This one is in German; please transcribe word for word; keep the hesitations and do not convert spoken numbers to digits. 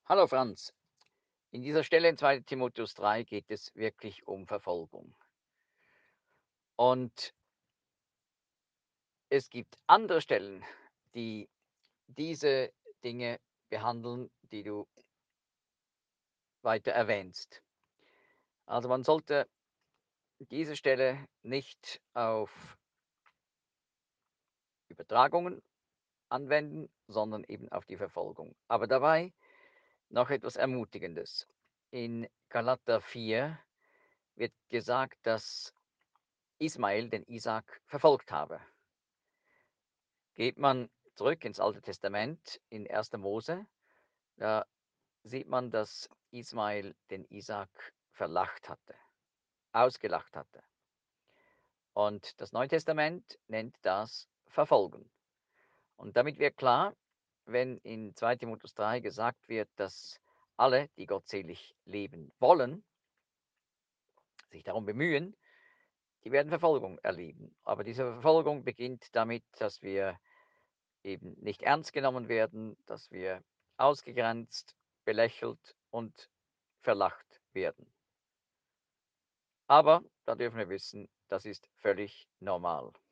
Hallo Franz, in dieser Stelle in zweiter Timotheus drei geht es wirklich um Verfolgung. Und es gibt andere Stellen, die diese Dinge behandeln, die du weiter erwähnst. Also man sollte diese Stelle nicht auf Übertragungen anwenden, sondern eben auf die Verfolgung. Aber dabei noch etwas Ermutigendes. In Galater vier wird gesagt, dass Ismael den Isaak verfolgt habe. Geht man zurück ins Alte Testament in erster Mose, da sieht man, dass Ismael den Isaak verlacht hatte, ausgelacht hatte. Und das Neue Testament nennt das Verfolgen. Und damit wird klar, wenn in zweiter Timotheus drei gesagt wird, dass alle, die gottselig leben wollen, sich darum bemühen, die werden Verfolgung erleben. Aber diese Verfolgung beginnt damit, dass wir eben nicht ernst genommen werden, dass wir ausgegrenzt, belächelt und verlacht werden. Aber da dürfen wir wissen, das ist völlig normal.